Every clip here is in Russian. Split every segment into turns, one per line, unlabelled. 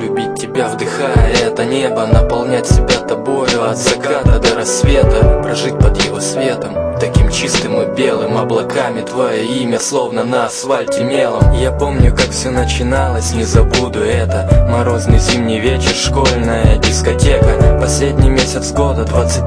любить тебя, вдыхая это небо, наполнять себя тобою от заката до рассвета, прожить под его светом, таким чистым и белым, облаками твое имя словно на асфальте мелом. Я помню, как все начиналось, не забуду это. Морозный зимний вечер, школьная дискотека, последний месяц года,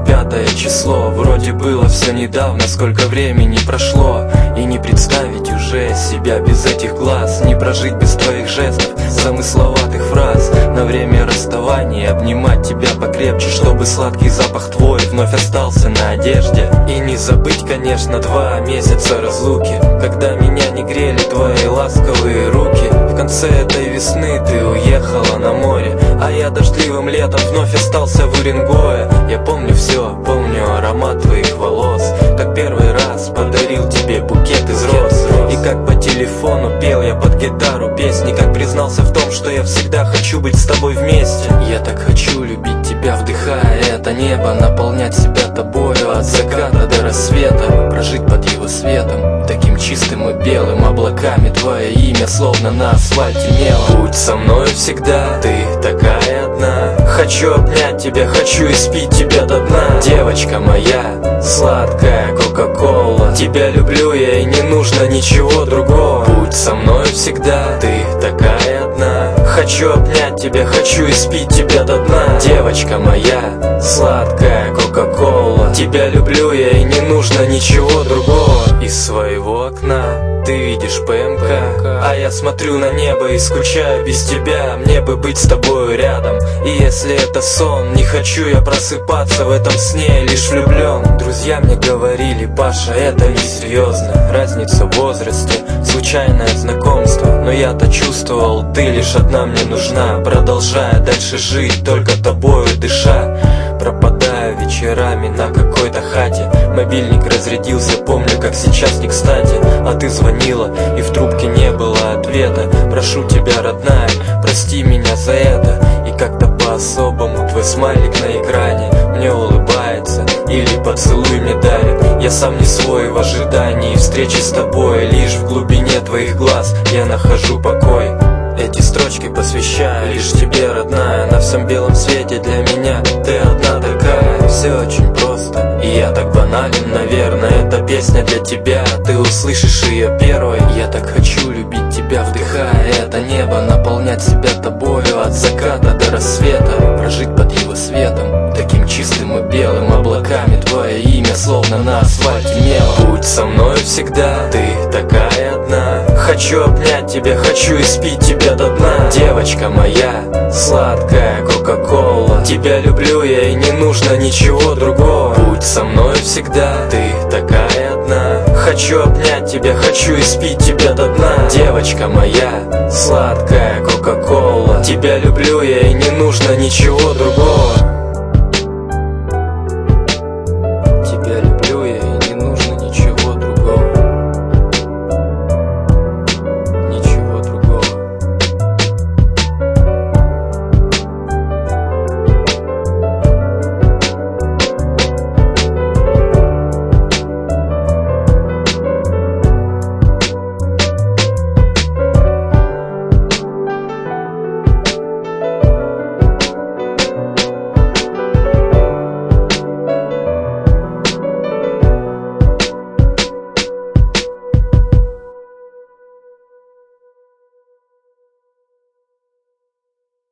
25 число. Вроде было все недавно, сколько времени прошло, и не представить уже себя без этих глаз, не прожить без твоих жестов, замысловатых фраз. На время расставания обнимать тебя покрепче, чтобы сладкий запах твой вновь остался на одежде. И не забыть, конечно, 2 месяца разлуки, когда меня не грели твои ласковые руки. В конце этой весны ты уехала на море, а я дождливым летом вновь остался в Уренгое. Я помню все, помню аромат твоих волос, как первый раз подарил тебе букет из роз, и как по телефону пел я под гитару песни, как признался в том, что я всегда хочу быть с тобой вместе. Я так хочу любить тебя, вдыхая это небо, наполнять себя тобою от заката до рассвета, прожить под его светом, таким чистым и белым, облаками твое имя словно на асфальте мелом. Будь со мной всегда, ты такая одна, хочу обнять тебя, хочу испить тебя до дна. Девочка моя, сладкая кока-кола, тебя люблю я и не нужно ничего другого. Будь со мной всегда, ты такая одна, хочу обнять тебя, хочу испить тебя до дна. Девочка моя, сладкая кока-кола, тебя люблю я и не нужно ничего другого. Из своего окна ты видишь ПМК, а я смотрю на небо и скучаю без тебя. Мне бы быть с тобою рядом, и если это сон, не хочу я просыпаться в этом сне, лишь влюблен. Друзья мне говорили: Паша, это несерьезно, разница в возрасте, случайное знакомство. Но я-то чувствовал, ты лишь одна мне нужна, продолжая дальше жить, только тобою дыша. Пропадаю вечерами на какой-то хате, мобильник разрядился, помню как сейчас не кстати. А ты звонила, и в трубке не было ответа. Прошу тебя, родная, прости меня за это. И как-то по-особому твой смайлик на экране мне улыбается или поцелуй мне дарит. Я сам не свой в ожидании встречи с тобой, лишь в глубине твоих глаз я нахожу покой. Эти строчки посвящаю лишь тебе, родная, на всем белом свете для меня ты одна такая. Все очень просто, и я так банален, наверное. Эта песня для тебя, ты услышишь ее первой. Я так хочу любить тебя, вдыхая это небо, наполнять себя тобою от заката до рассвета, прожить под его светом, таким чистым и белым, облаками твое имя словно на асфальте мелом. Будь со мной всегда, ты такая одна, хочу обнять тебя, хочу испить тебя до дна. Девочка моя, сладкая кока-кола, тебя люблю я и не нужно ничего другого. Будь со мной всегда, ты такая одна, хочу обнять тебя, хочу испить тебя до дна. Девочка моя, сладкая кока-кола, тебя люблю я и не нужно ничего другого.